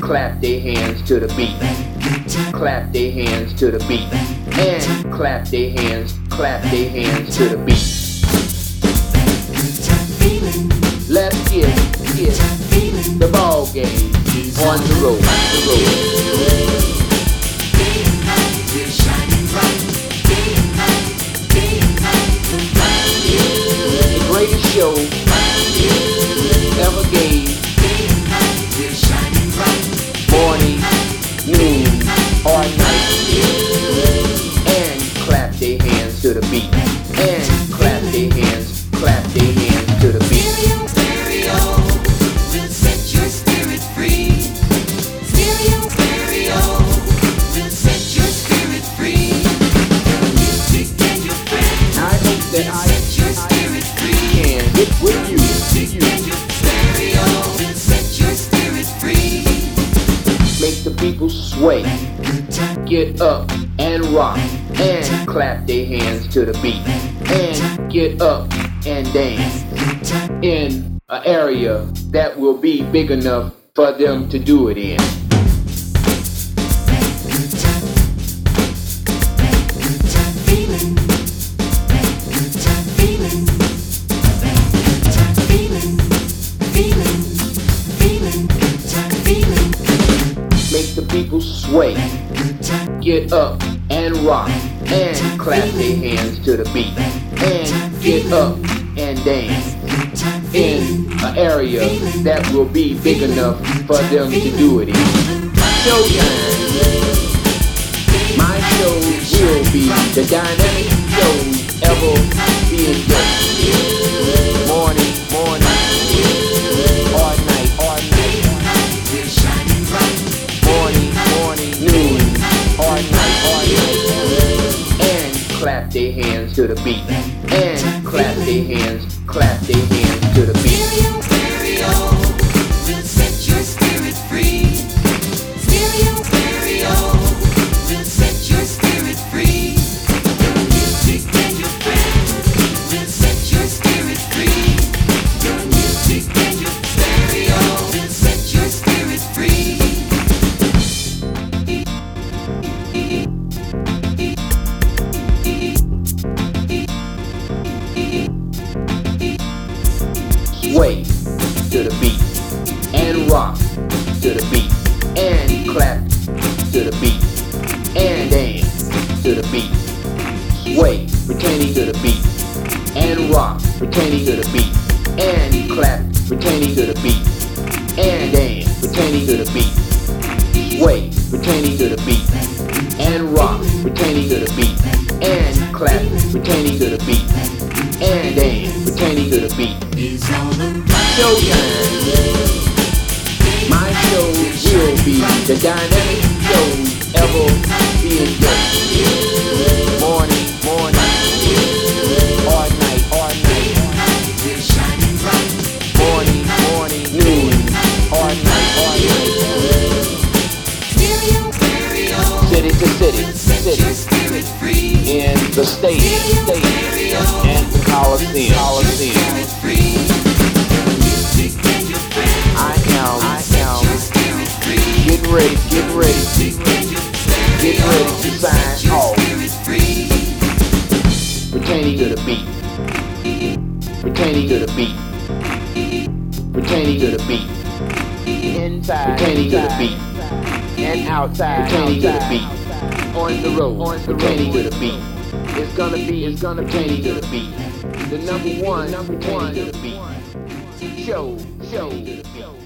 clap their hands to the beat. Clap their hands to the beat. And clap their hands to the beat. Let's get the ball game on the road. The greatest show ever gave. Morning, noon, or night. And clap their hands to the beat. And clap their hands to the beat. Stereo will set your spirit free. Stereo will set your spirit free. Music and your friends. I hope that I set your spirit free. can get with you. Stereo will set your spirit free. Make the people sway. Get up and rock. And clap their hands to the beat. And get up and dance in an area that will be big enough for them to do it in. Make the people sway. Get up and rock. And clap their hands to the beat. And get up and dance in an area that will be big enough for them to do it in. Showtime. My show will be the dynamic show ever being done. Morning, or night. Morning, noon, or night. And clap their hands to the beat. And clap their hands to the beat. Stereo will set your spirit free. Stereo will set your spirit free. Your music and your friends will set your spirit free. Your music and your stereo will set your spirit free. Sway to the beat and rock to the beat and clap to the beat and dance to the beat. Sway, retaining to the beat and rock, retaining to the beat and clap, retaining to the beat and dance, retaining to the beat. Sway, retaining to the beat and rock, retaining to the beat and clap, retaining to the beat and dance, retaining to the beat. Showtime. My show will be the dynamic show ever being done. Morning, or night. Morning, noon, or night. City to city. In the state, and the Coliseum. I am. Get ready to sign off. Retaining to the beat. Inside. Retaining to the beat. And outside. Retaining to the beat. On the road. Retaining to the beat. It's gonna be retaining to the beat. The number one to the beat. Show to the beat.